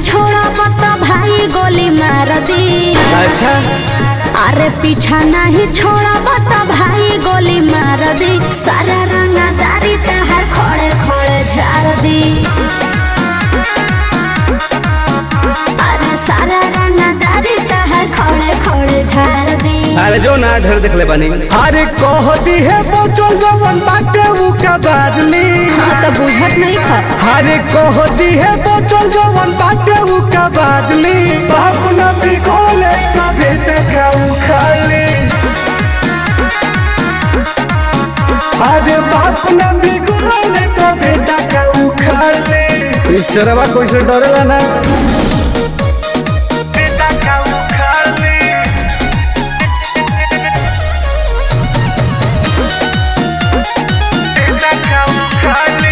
छोड़ा तो भाई गोली मार दी। अच्छा अरे पीछा नहीं छोड़ा तो भाई गोली मार दी। सारा रंगदारी तहर खड़े खड़े झाड़ दी। अरे सारा रंगदारी तहर खड़े खड़े झाड़ दी। अरे जो ना ढेर देख ले बनी। अरे कह दी है बोचल जवन बाटे उ का बादली। हाँ तो बुझत नहीं खा। अरे कह दी है बोचल जवन बाटे उ का बादली। बाप न बिगोले का बेटा का उखाली। अरे बाप न बिगोले का बेटा का उखाली। इस शराबा कोई से डरेला ना। बेटा का उखाली। बेटा का उखाली।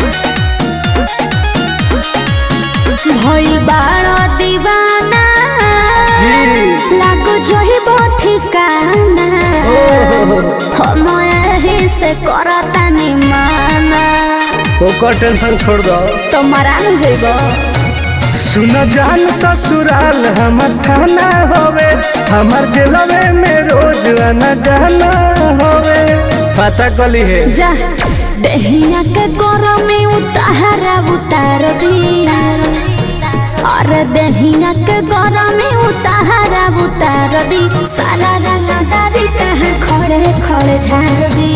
भई बाड़ा दीवाना जी लागो जोही ठिकाना। हम यही से करतानी माना। ओकर टेंशन छोड़ दो। तो मरान जइबो। सुन जान ससुराल हमर थाना होवे। हमर जेलवे में रोज आना जाना होवे। पता कली है जा दहिया के गरमी उतार दी। अरे दहिया के गरमी उतार दी। सारा रंगदारी तहर खड़े खड़े झाड़ दी।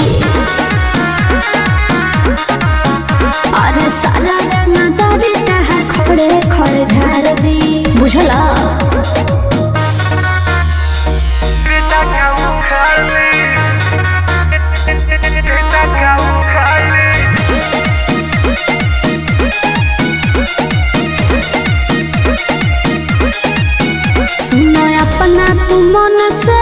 अरे सारा रंगदारी तहर खड़े खड़े झाड़ दी। बुझला बेटा का उखाली। बेटा का उखाली। सुनो अपना तू मन से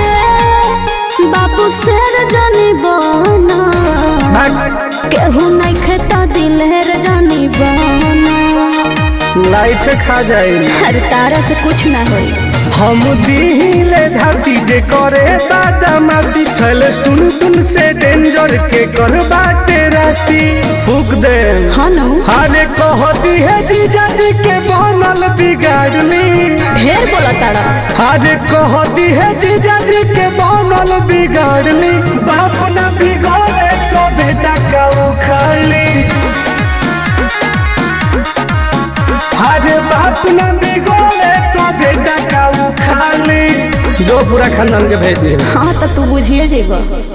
बाबू शेर जानी बना। केहू नहीं खेता दिलेर जानी बना। लाइफ खा जाए। हर तारा से कुछ ना होई। हम दिले धासी जे करे बदमाशी। छलस टुन टुन से डेंजर के कर बाटे राशि। फूक दे हाँ नो अरे कहती है जीजा जी के बनल बिगाड़ली। ढेर बोला तारा। अरे कहती है जीजा जी के बनल बिगाड़ली। बाप न बिगड़े तो बेटा का उखाली। अरे बाप न बिगड़े तो बेटा का उखाली। जो पूरा खानदान के भेज दिए। हाँ तो तू बुझिए जेबा।